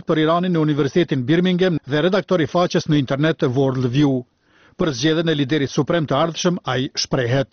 për Iranin në Universitetin Birmingham dhe redaktor i faqes në internet të Worldview. Për zgjedhjen e liderit suprem të ardhshëm, ai shprehet: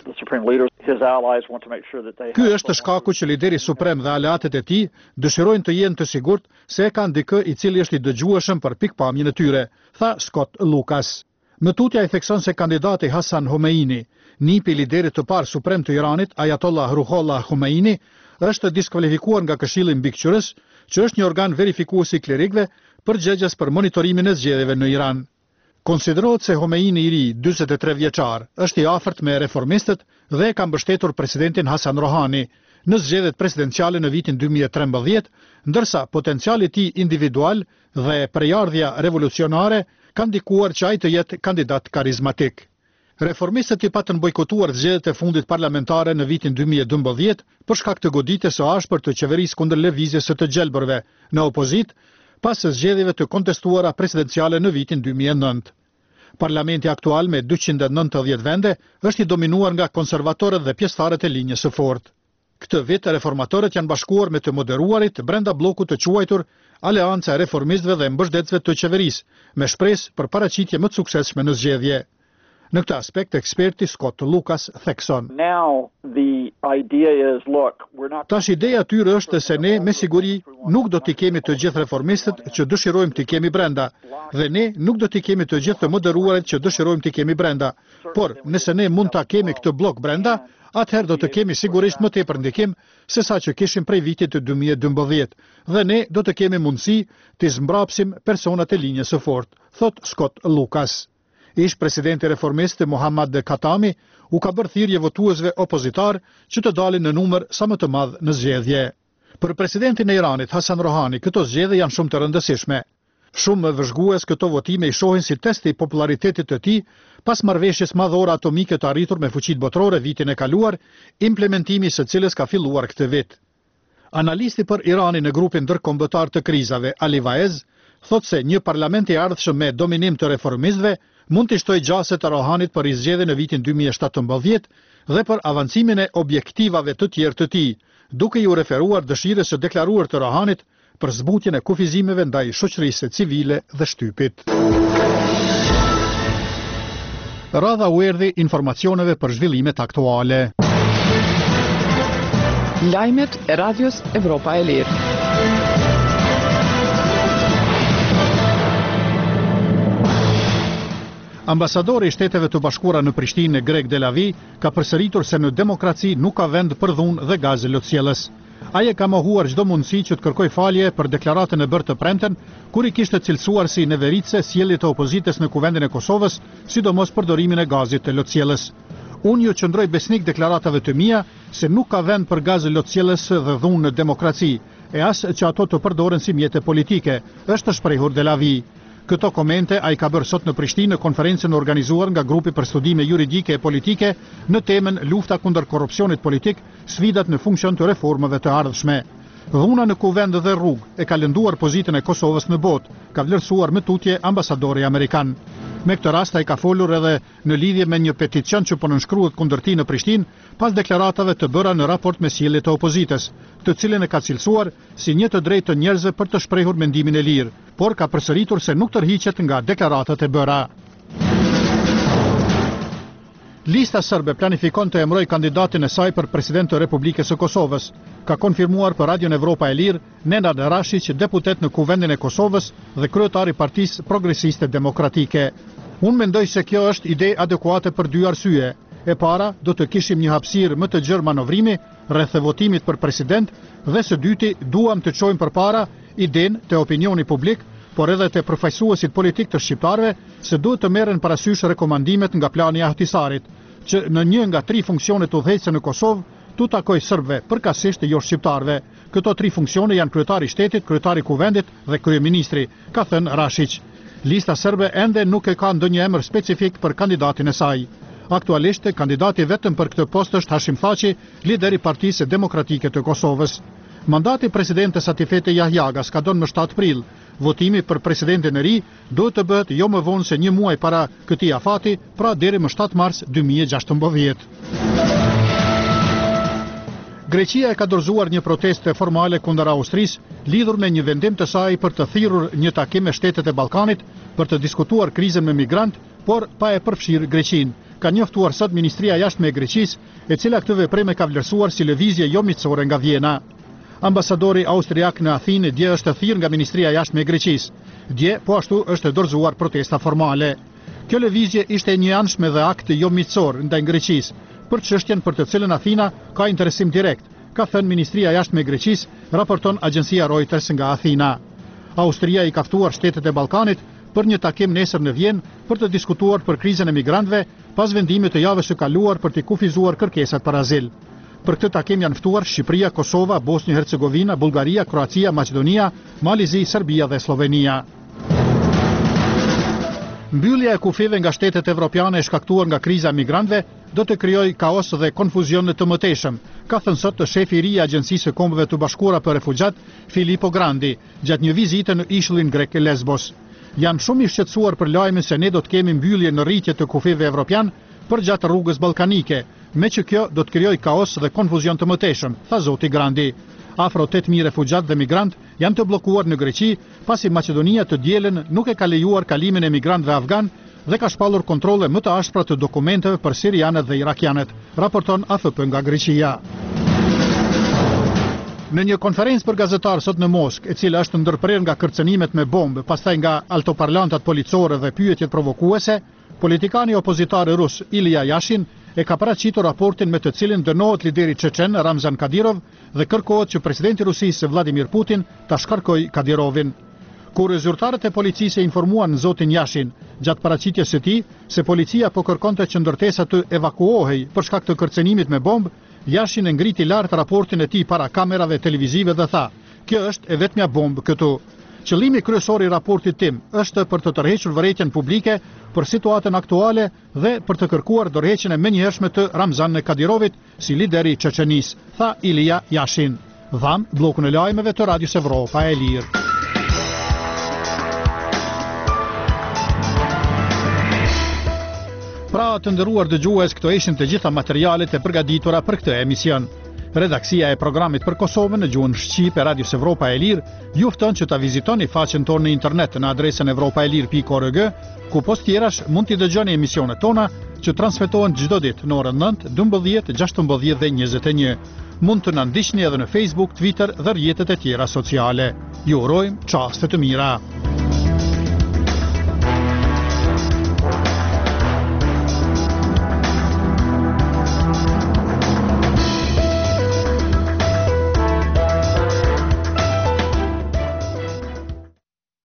Ky është shkaku që lideri suprem dhe aleatët e tij dëshirojnë të jenë të sigurt se kanë dikë i cili është i dëgjueshëm për pikpamjen e tyre, tha Scott Lucas. Në tutje ai thekson se kandidati Hassan Homeini, nipi i liderit të parë suprem të Iranit, Ayatollah Ruhollah Khomeini, është diskvalifikuar nga Këshilli Mbikëqyrës, që është një organ verifikues i klerikëve, përgjegjës për monitorimin e zgjedhjeve në Iran. Konsiderohet se Homeini i ri, 43 vjeçar, është i afërt me reformistët dhe ka mbështetur presidentin Hasan Rohani në zgjedhjet presidenciale në vitin 2013, ndërsa potenciali i tij individual dhe prejardhja revolucionare kanë ndikuar që ai të jetë kandidat karizmatik. Reformistët i patën bojkotuar zgjedhjet e fundit parlamentare në vitin 2012 për shkak të goditjes së ashpër të qeverisë kundër lëvizjes së të gjelbërve në opozit, pas zgjedhjeve të kontestuara presidenciale në vitin 2009. Parlamenti aktual me 290 vende është i dominuar nga konservatorët dhe pjesëtarët e linjës së fortë. Këtë vit reformatorët janë bashkuar me të moderuarit brenda bllokut të quajtur Aleanca e Reformistëve dhe Mbështetësve të Qeverisë, me shpresë për paraqitje më të suksesshme në zgjedhje. Në këtë aspekt, eksperti Scott Lucas thekson: Tash ideja e tyre është se ne me siguri nuk do t'i kemi të gjithë reformistët që dëshirojmë t'i kemi brenda, dhe ne nuk do t'i kemi të gjithë të moderuarit që dëshirojmë t'i kemi brenda. Por nëse ne mund ta kemi këtë blok brenda, atëherë do të kemi sigurisht më tepër ndikim se sa që kishim prej vitit të 2012, dhe ne do të kemi mundësi të zmbrapsim personat e linjës së fortë, thot Scott Lucas. Ish presidenti reformist Mohammad Khatami u ka bërë thirrje votuesve opozitar që të dalin në numër sa më të madh në zgjedhje. Për presidentin e Iranit Hasan Rohani, këto zgjedhje janë shumë të rëndësishme. Shumë vëzhgues këto votime i shohin si test i popularitetit të tij pas marrëveshjes madhore atomike të arritur me fuqitë botërore vitin e kaluar, implementimi së cilës ka filluar këtë vit. Analisti për Iranin në grupin ndërkombëtar të krizave, Ali Vaez, thot se një parlament i ardhshëm me dominim të reformistëve mund të shtojë gjaset të Rohanit për zgjedhjen në vitin 2017 dhe për avancimin e objektivave të tjerë të tij, duke iu referuar dëshirës së deklaruar të Rohanit për zbutjen e kufizimeve ndaj shoqërisë civile dhe shtypit. Radha u erdhi informacioneve për zhvillimet aktuale. Lajmet e Radios Evropa e Lirë. Ambasadori i Shteteve të Bashkuara në Prishtinë, Greg Delavi, ka përsëritur se në demokraci nuk ka vend për dhunë dhe gazë lotësjellës. Ai e ka mohuar çdo mundësi që të kërkoj falje për deklaratën e bërë të premten, kur i kishte cilësuar si neveritse sjelljet e opozitës në Kuvendin e Kosovës, sidomos përdorimin e gazit të lotësjellës. Unë ju qëndroj besnik deklaratave të mia se nuk ka vend për gazë lotësjellës dhe dhunë në demokraci, e as që ato të përdoren si mjete politike, është shprehur Delavi. Këto komente ai ka bërë sot në Prishtinë në konferencën organizuar nga Grupi për Studime Juridike e Politike në temën Lufta kundër korrupsionit politik, sfidat në funksion të reformave të ardhshme. Dhuna në kuvend dhe rrugë e ka lënduar pozitën e Kosovës në botë, ka vlerësuar me tutje ambasadori amerikan. Me këtë rast ai ka folur edhe në lidhje me një peticion që po nënshkruhet kundër tij në Prishtinë pas deklaratave të bëra në raport me sjelljet e opozitës, të cilën e ka cilësuar si një të drejtë të njerëzve për të shprehur mendimin e lirë, por ka përsëritur se nuk tërhiqet nga deklaratat e bëra. Lista serbe planifikon të emërojë kandidatin e saj për president të Republikës së Kosovës, ka konfirmuar për Radion Evropa e Lirë Nenad Rashić, deputet në Kuvendin e Kosovës dhe kryetari i Partisë Progresiste Demokratike. Unë mendoj se kjo është ide adekuate për dy arsye. E para, do të kishim një hapësirë më të gjerë manovrimi rreth votimit për president, dhe së dyti, duam të çojmë përpara idenë te opinioni publik, por edhe te përfaqësuesit politik të shqiptarëve se duhet të merren parasysh rekomandimet nga plani i Ahtisarit, që në një nga 3 funksionet udhëheqëse në Kosovë tu takoj serbëve, përkatësisht jo shqiptarëve. Këto 3 funksione janë kryetari i shtetit, kryetari i kuvendit dhe kryeministri, ka thënë Rashić. Lista serbe ende nuk e ka ndonjë emër specifik për kandidatin e saj. Aktualisht, kandidati vetëm për këtë post është Hashim Thaçi, lider i Partisë Demokratike të Kosovës. Mandati presidentes Atifete Jahjagas ka dhënë më 7 prill. Votimi për presidentin e ri duhet të bëhet jo më vonë se një muaj para këtij afati, pra deri më 7 mars 2016. Greqia e ka dorëzuar një protestë formale kundër Austrisë, lidhur me një vendim të saj për të thirrur një takim me shtetet e Ballkanit për të diskutuar krizën me migrant, por pa e përfshirë Greqinë. Ka njoftuar sot Ministria e Jashtme e Greqisë, e cila këtë veprim e ka vlerësuar si lëvizje jo miqësore nga Vjena. Ambasadori austriak në Athinë dje është thirrur nga Ministria e Jashtme e Greqisë. Dje po ashtu është dorëzuar protesta formale. Kjo lëvizje ishte një anshme dhe akt jo miqësor ndaj Greqisë, për çështjen për të cilën Athina ka interesim direkt, ka thënë Ministria e Jashtme e Greqisë, raporton agjencia Reuters nga Athina. Austria i ka ftuar shtetet e Ballkanit për një takim nesër në Vjenë për të diskutuar për krizën e migrantëve pas vendimit të javës së kaluar për të kufizuar kërkesat për azil. Për këtë takim janë ftuar Shqipëria, Kosova, Bosnjë-Hercegovina, Bullgaria, Kroacia, Maqedonia, Malizi, Serbia dhe Slovenia. Mbyllja e kufive nga shtetet evropiane e shkaktuar nga kriza e migrantëve do të krijojë kaos dhe konfuzion në të mëtejshëm, ka thënë sot shefi i ri i Agjencisë së Kombeve të Bashkuara për Refugjat, Filippo Grandi, gjatë një vizite në ishullin grek Lesbos. Janë shumë i shqetësuar për lajmin se ne do të kemi mbyllje në rritje të kufive evropian për gjatë rrugës ballkanike, me që kjo do të krijojë kaos dhe konfuzion të mëtejshëm, tha zoti Grandi. Afro 8.000 refugjat dhe migrant janë të bllokuar në Greqi, pasi Maqedonia të dielën nuk e ka lejuar kalimin e migrantëve afgan dhe ka shpallur kontrolle më të ashpra të dokumenteve për sirianët dhe irakianët, raporton AFP nga Greqia. Në një konferencë për gazetarë sot në Moskë, e cila është ndërprerë nga kërcënimet me bombë, pastaj nga altoparlantat policore dhe pyetjet provokuese, politikani opozitar rus Ilya Yashin e ka paraqitur raportin me të cilin dënohet lideri çeçen Ramzan Kadyrov dhe kërkohet që presidenti i Rusisë Vladimir Putin ta shkarkojë Kadyrovin. Kur zyrtarët e policisë e informuan zotin Yashin gjatë paraqitjes së tij se policia po kërkonte që ndërtesa të evakuohej për shkak të kërcënimit me bombë, Yashin e ngriti lart raportin e tij para kamerave televizive dhe tha: "Kjo është e vetmja bombë këtu." Qëllimi kryesor i raportit tim është për të tërhequr vërejtjen publike për situatën aktuale dhe për të kërkuar dorëheqjen e menjëhershme të Ramzan Kadyrovit si lideri i Çeçenisë, tha Ilya Yashin. Dham bllokun e lajmeve të Radios Evropa e Lirë. Pra të nderuar dëgjues, këto ishin të gjitha materialet e përgatitura për këtë emision. Redaksia e programit për Kosovën në gjuhën shqipe Radios Evropa e Lirë ju fton që ta vizitoni faqen tonë në internet në adresën evropaelir.org, ku post tjerash mund t'i dëgjoni emisionet tona që transmetohen çdo ditë në orën 9, 12, 16 dhe 21. Mund të na ndiqni edhe në Facebook, Twitter dhe rrjetet e tjera sociale. Ju urojmë çaste të mira.